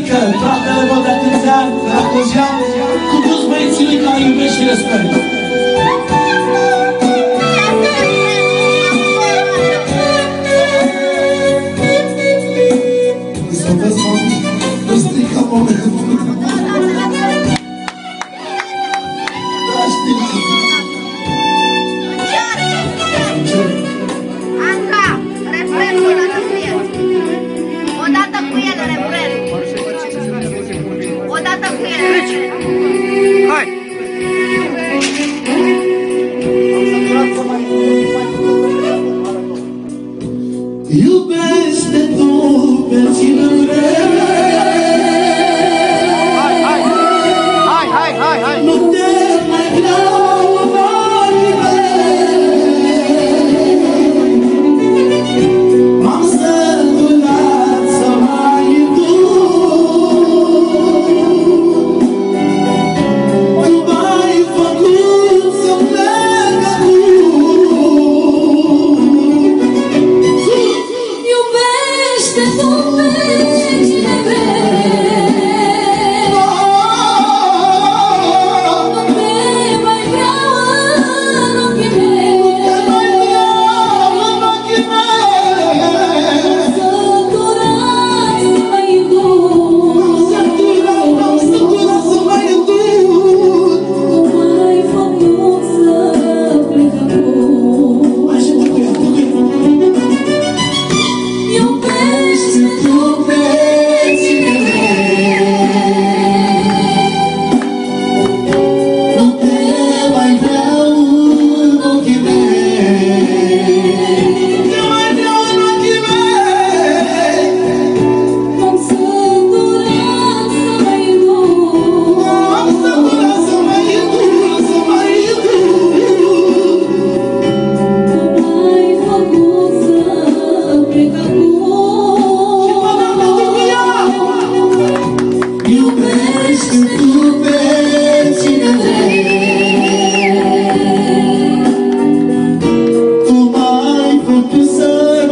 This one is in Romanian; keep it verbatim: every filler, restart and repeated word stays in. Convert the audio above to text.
Mihăică, fratele meu de atâția ani, Racozian, cu toți băieții lui care iubesc și respect. Să vezi, mă, nu strica momentul. Da, știu. Anca, refrenul odată cu el. Odată cu el, refrenul. Odată cu el, refrenul. Hai! Iubește tu pe cine vrei. Hai, hai! Hai, hai, hai, hai! Nu te mai vreau în ochii mei. M-am săturat să mai îndur. Tu m-ai făcut să plec acum. Iubește tu pe cine vrei. Nu te mai vreau în ochii mei. Săturat să mai îndur. Tu m-ai făcut să plec acum. Iubește tu pe cine vrei. Nu te mai vreau în ochii mei. Nu te mai vreau în ochii mei. M-am săturat să mai îndur. M-am săturat să mai îndur, să mai îndur. Tu m-ai făcut să plec acum. Iubește tu pe